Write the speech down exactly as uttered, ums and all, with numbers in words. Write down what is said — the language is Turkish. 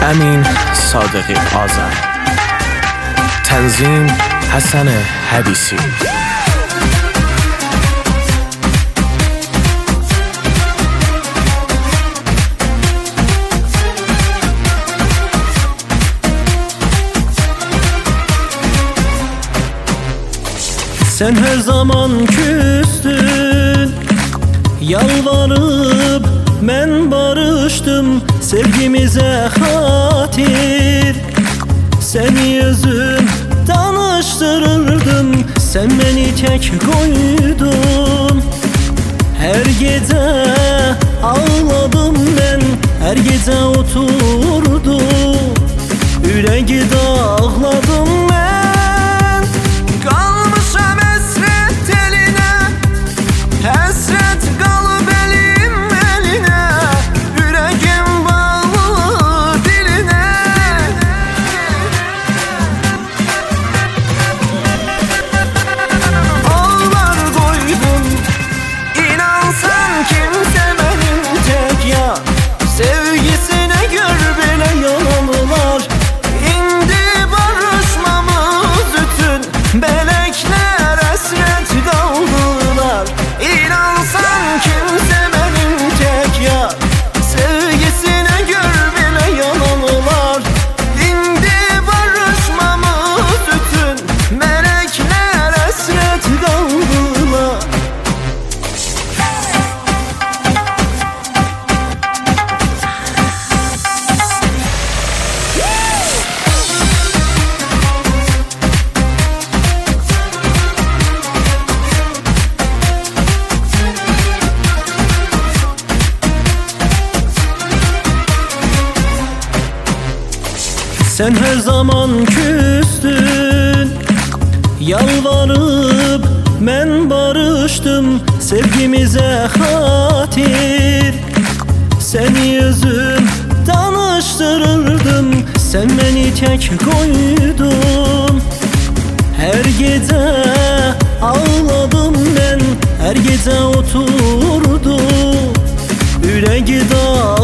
Əmin Sadığı Azər. Tənzim Həsən Həbisi. Sen her zaman küstün, yalvarıp ben barıştım sevgimize hatir. Seni yüzüm tanıştırırdım, sen beni tek koydun. Her gece ağladım ben, her gece oturdum, yüreği dağladım ben. Kalmışam esret eline, hasret kalıp elim eline, yüreğim bağlı diline. Ağlar koydum, inan sen kimse benim tek ya. Sevgisine gör bile yalanlar, indi barışmamız bütün melekler hasret kaldılar. İnan sen kimse benim tek ya. Sevgisine gör bile yalanlar, indi barışmamız bütün melekler hasret kaldılar. Sen her zaman küstün, yalvarıp ben barıştım sevgimize hatir. Seni yüzüm tanıştırırdım, sen beni tek koydun. Her gece ağladım ben, her gece oturdum, yüreği dağladım.